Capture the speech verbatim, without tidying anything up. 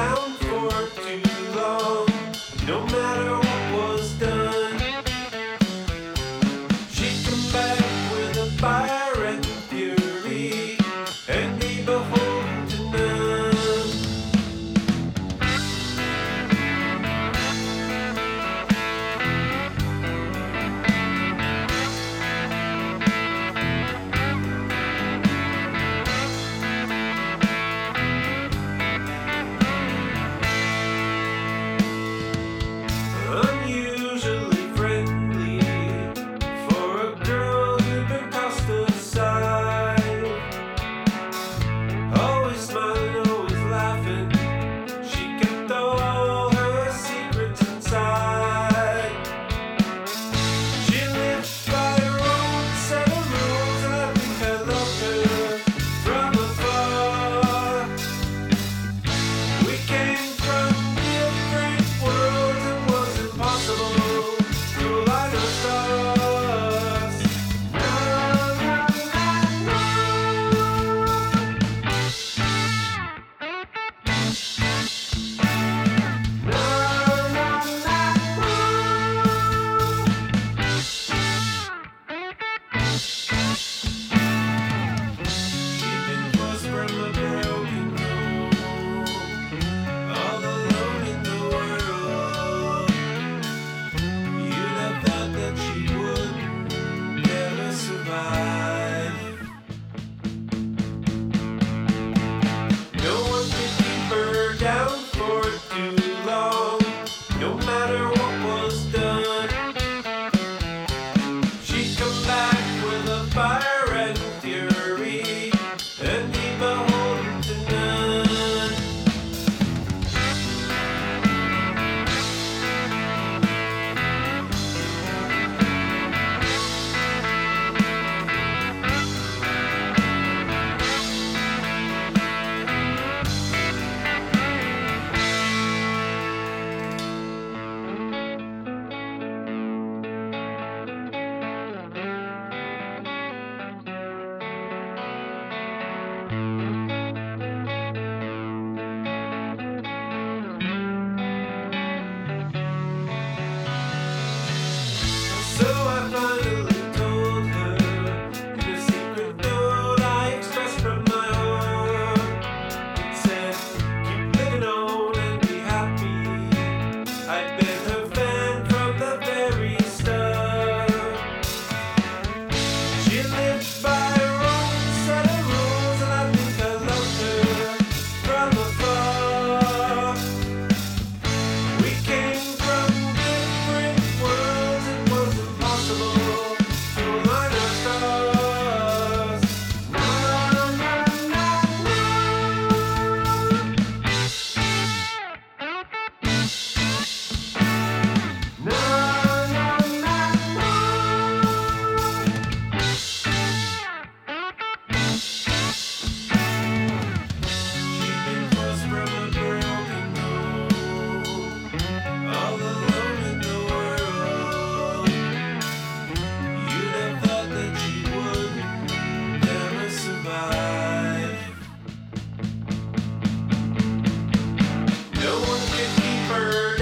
down for too long, no matter what was done. She'd come back with a fire and fury and be beholden to none. Unusually friendly for a girl who'd been tossed aside. Always smiling, always laughing, she kept all her secrets inside. She lived by her own set of rules, and I think I loved her from afar. We came from different worlds, it was impossible to align our stars. Na, na, na, na. She'd been forced from a broken home, all alone in the world. You'd have thought that she would never survive. No one could keep her down for too long, no matter what was done. She'd come back with a fire and fury and be beholden to none. So I finally told her in a secret note I expressed from my heart. It said, keep living on and be happy. I'd been her fan from the very start. She lived by her own set of rules, and I think I loved her from afar. We came from different worlds, it was impossible to align our stars. Na, na, na, na. Na, na, na, na. She'd been forced from a broken home, all alone in the world. You'd have thought that she would never survive. No one could keep her